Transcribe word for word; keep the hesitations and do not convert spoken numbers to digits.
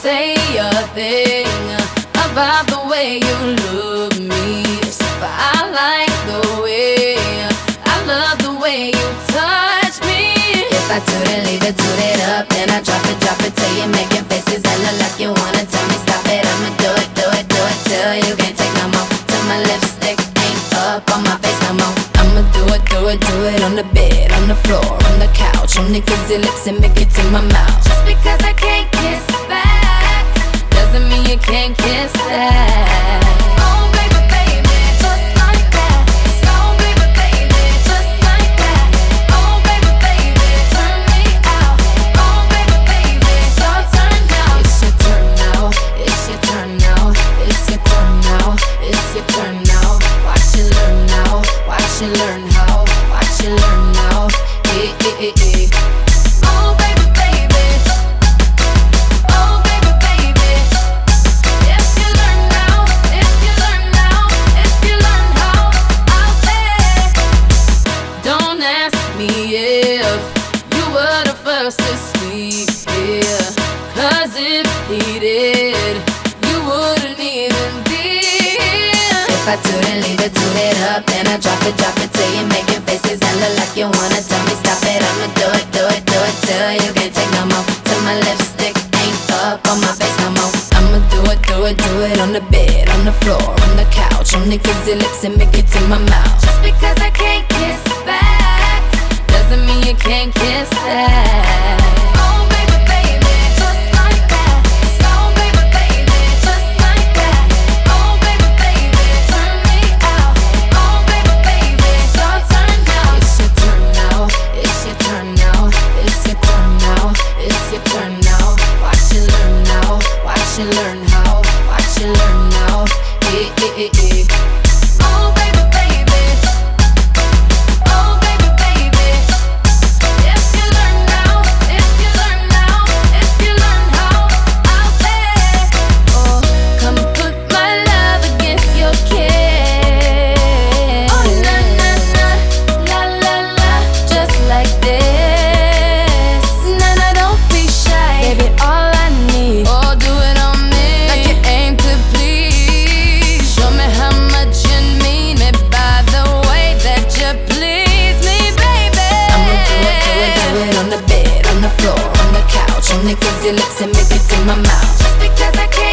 say a thing about the way you look me. I like the way, I love the way you touch me. If I toot it, leave it, toot it up, then I drop it, drop it till you're making faces that look like you wanna tell me stop it. I'ma do it, do it, do it till you can't take no more. Till my lipstick ain't up on my face no more. I'ma do it, do it, do it on the bed, on the floor, on the couch, on Nikki's lips and make it to my mouth. Just because I can't kiss back doesn't mean you can't kiss that. Oh baby, baby, just like that. Oh baby, baby, just like that. Oh baby, baby, turn me out. Oh baby, baby, it's your turn now. It's your turn now. It's your turn now. It's your turn now. It's your turn now. Watch you learn now. Watch you learn how. Watch you learn now. Eh, eh, eh, eh. Oh baby, baby. Oh baby, baby. If you learn now, if you learn now, if you learn how, I'll say. Don't ask me if you were the first to sleep here, 'cause if he did, you wouldn't even be here. If I toot it, leave it, toot it up, then I drop it, drop it till you're making faces that look like you wanna tell me stop it. I'ma do it, do it, do it till you can't take no more. Till my lipstick ain't up on my face no more. I'ma do it, do it, do it on the bed, on the floor, on the couch, on Nikki's lips and make it to my mouth. Just because I can't kiss back doesn't mean you can't kiss that. Oh baby, baby, just like that. Oh baby, baby, just like that. Oh baby, baby, turn me out. Oh baby, baby, it's your turn now. It's your turn now. It's your turn now. It's your turn now. It's your turn now. Watch you learn now. Watch you learn how. Watch you learn now. Eh, eh, eh, eh. Oh baby, baby. Oh baby, baby. If you learn now, if you learn now, if you learn how, I'll say. Oh, come put my love against your kiss. Oh na na na, la la la, just like this. Na na, don't be shy, baby. All I need, oh do it on me, like you aim to please. Show me how much you mean it by the way that you please me, baby. I'ma do it, do it, do it on the bed, on the floor, on the couch, on Nikki's lips and make it to my mouth. Just because I can't